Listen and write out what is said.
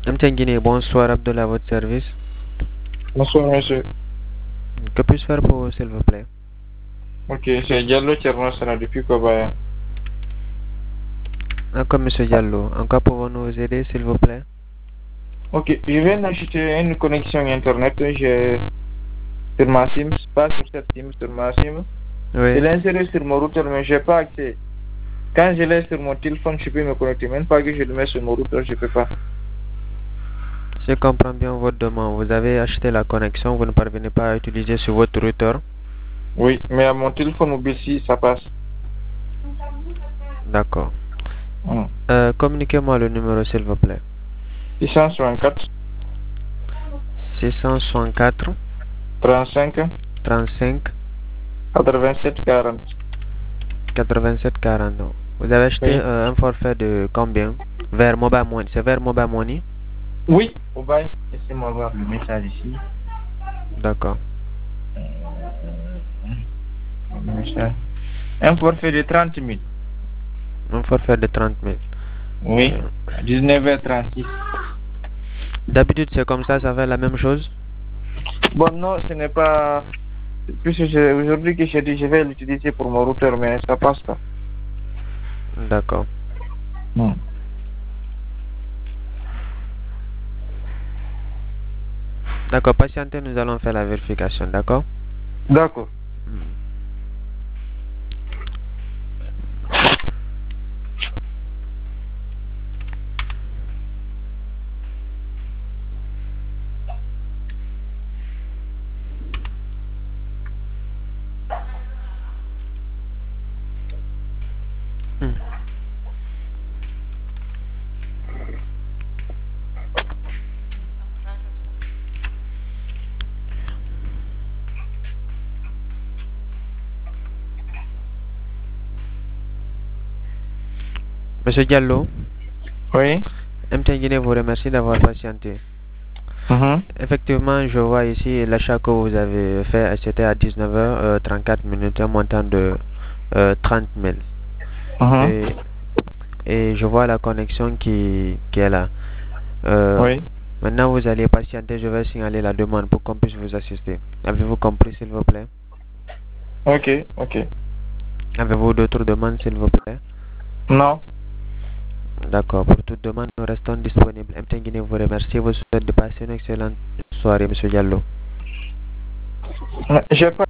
Guinée, bonsoir Abdullah, à votre service. Bonsoir, monsieur. Que puis-je faire pour vous, s'il vous plaît? Ok, c'est Diallo Tchernosana depuis Kobaya. Encore Monsieur Diallo, encore pouvons-nous vous aider, s'il vous plaît? Ok, je viens d'acheter une connexion Internet sur ma SIM, pas sur cette SIM, sur ma SIM. Oui. Je l'ai inséré sur mon routeur, mais je n'ai pas accès. Quand je l'ai sur mon téléphone, je peux me connecter. Même pas que je le mets sur mon routeur, je ne peux pas. Je comprends bien votre demande. Vous avez acheté la connexion, vous ne parvenez pas à utiliser sur votre routeur. Oui, mais à mon téléphone mobile, si, ça passe. D'accord. Communiquez-moi le numéro, s'il vous plaît. 664 664 35 35 87 40. 87 40. Vous avez acheté Oui. un forfait de combien? Vers Mobile Money. C'est vers Mobile Money? Oui, au bail. Laissez-moi voir le message ici. D'accord. Le message. Un forfait de 30 000. Un forfait de 30 000. Oui, à 19h36. D'habitude, c'est comme ça fait la même chose? Bon, non, ce n'est pas... Puisque c'est aujourd'hui que j'ai dit je vais l'utiliser pour mon routeur, mais ça passe pas. D'accord. Non. D'accord, patientez, nous allons faire la vérification, d'accord? D'accord. Hmm. Monsieur Diallo, Oui. MTN Guinée vous remercie d'avoir patienté. Effectivement, je vois ici l'achat que vous avez fait, c'était à 19h34 minutes, un montant de 30 000. Et je vois la connexion qui est là. Oui. Maintenant, vous allez patienter, je vais signaler la demande pour qu'on puisse vous assister. Avez-vous compris, s'il vous plaît? Ok, ok. Avez-vous d'autres demandes, s'il vous plaît? Non. D'accord, pour toute demande, nous restons disponibles. MTN Guinée vous remercie, vous souhaite de passer une excellente soirée, Monsieur Diallo. J'ai pas